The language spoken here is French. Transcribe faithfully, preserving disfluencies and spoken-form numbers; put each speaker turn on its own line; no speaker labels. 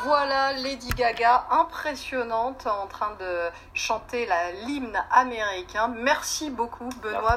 Voilà Lady Gaga, impressionnante, en train de chanter la- l'hymne américain. Merci beaucoup Benoît.